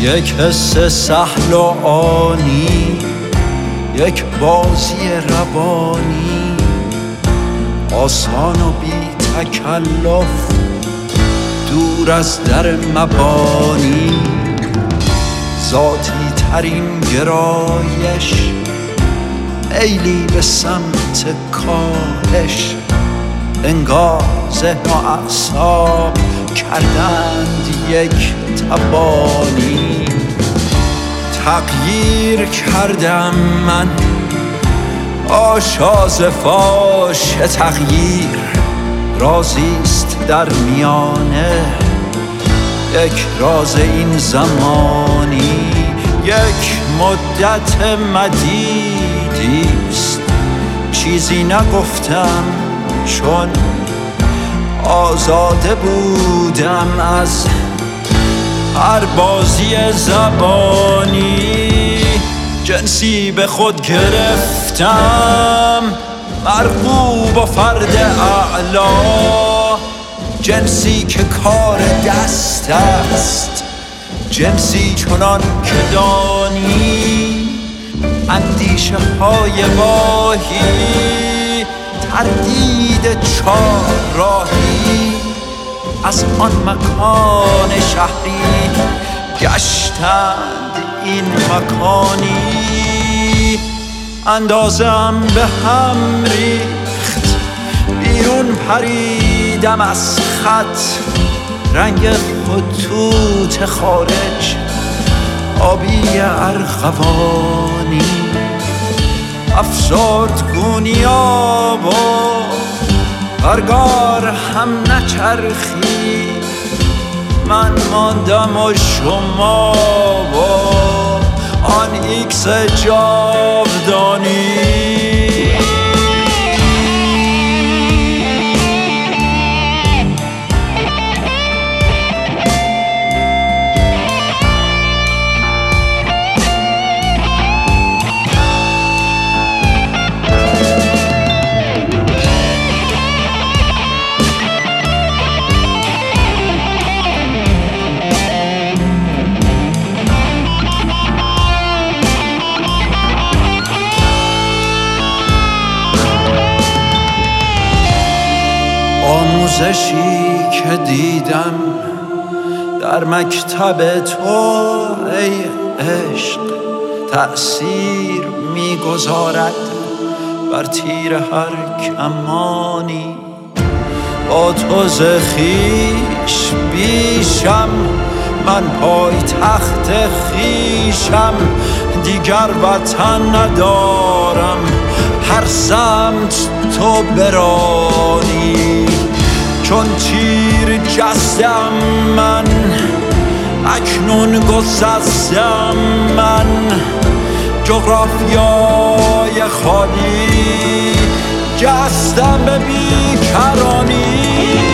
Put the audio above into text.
یک حس سهل و آنی، یک بازی روانی، آسان و بی تکلف، دور از در مبانی. ذاتی ترین گرایش، میلی به سمت کاهش، انگار ذهن و اعصاب کردند یک تبانی. تغییر کردم من، آشاز فاش تغییر رازیست در میانه، یک راز این زمانی، یک مدت مدیدیست. چیزی نگفتم چون آزاده بودم از هر بازی زبانی. جنسی به خود گرفتم، مرغوب و فرد اعلا، جنسی که کار دست است، جنسی چنان که دانی. اندیشه های واهی، تردید چار راهی، از آن مکان شهری گشتند این مکانی. اندازم به هم ریخت، بیرون پریدم از خط، رنگ خطوط خارج آبی ارغوانی. افسردگونیا و برگار هم نچرخی، من ماندم و شما و آن ایکس جاودانی. آموزشی که دیدم در مکتب تو ای عشق، تأثیر میگذارد بر تیر هر کمانی. با تو ز خویش بیشم، من پای تخت خویشم، دیگر وطن ندارم، هر سمت تو برانی. چون تیر جستم من، اکنون گسستم من، جغرافیای خالی جستم به بیکرانی.